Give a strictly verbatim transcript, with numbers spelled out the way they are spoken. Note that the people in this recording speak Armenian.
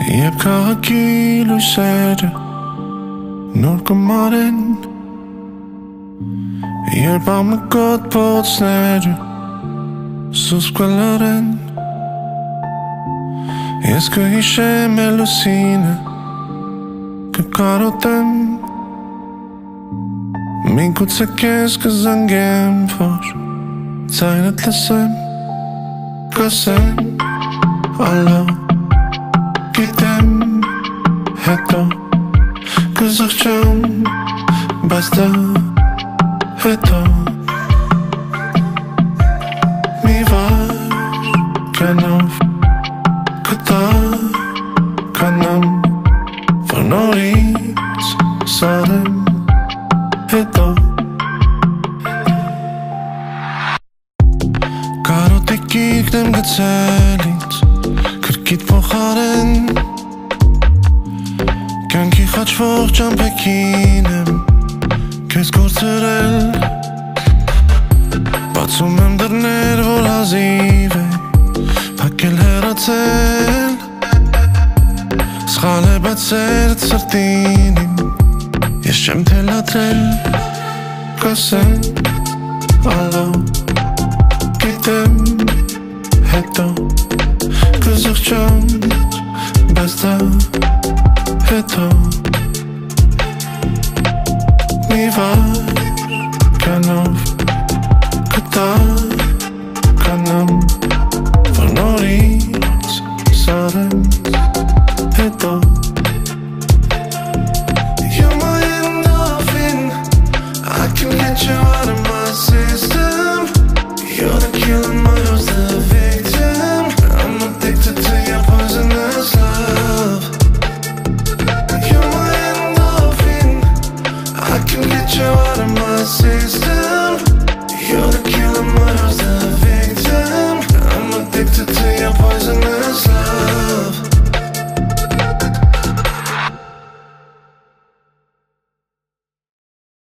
Jeb քաղաքի լույսերը նոր կմարեն, երբ ամկոտ փոցները սուս կլարեն, ես կհիշեմ է լուսինը, կկարոտեմ, միգուցե քեզ կզանգեմ, որ ձայնդ լսեմ, կասեմ ալո, գիտեմ հետո կզղջամ, բայց դա հետո մի վար կյանով կտա կանամ, որ նորից սարեմ հետո կարոտիկիքն եմ գցել ինձ կրկիտ փոխարեն, կյանքի խաչվող ճամփեքին եմ քեզ կորցրել, բացում եմ դռներ, որ հազիվ է փակել հեռացել, սխալ է բացել սրտին իմ, ես չեմ թելադրել, կասեմ ալո, գիտեմ հետո կզղջամ,